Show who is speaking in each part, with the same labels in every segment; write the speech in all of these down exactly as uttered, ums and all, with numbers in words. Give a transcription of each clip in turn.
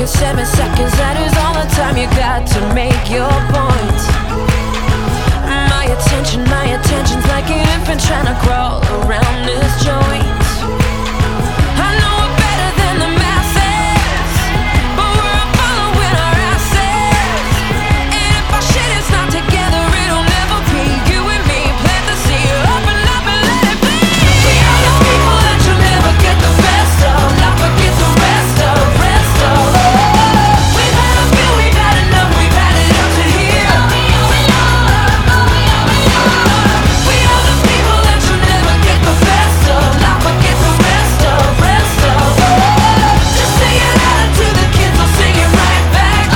Speaker 1: and seven seconds, that is all the time you got to make your point. My attention, my attention's like an infant trying to crawl around this joint. I know we're better than the masses, but we're all following our asses. And if our shit is not together, it'll never be. You and me plant the seed, open up and let it be. We are the people that you'll never get the best of, not forget the rest of, rest of. We've had a few, we've had enough, we've had it up to here. We are the people that you'll never get the best of, not forget the rest of, rest of. Just say it out to the kids, I'll sing it right back.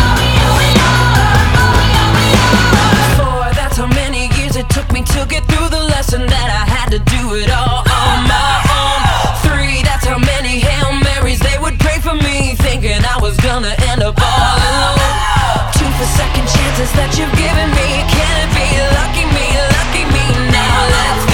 Speaker 1: Four, that's how many years it took me to get through the lesson that I had to do it all on my own. Three, that's how many Hail Marys they would pray for me, thinking I was gonna end up all alone. Two for second chances that you've given me, can it be lucky me, lucky me now? Let's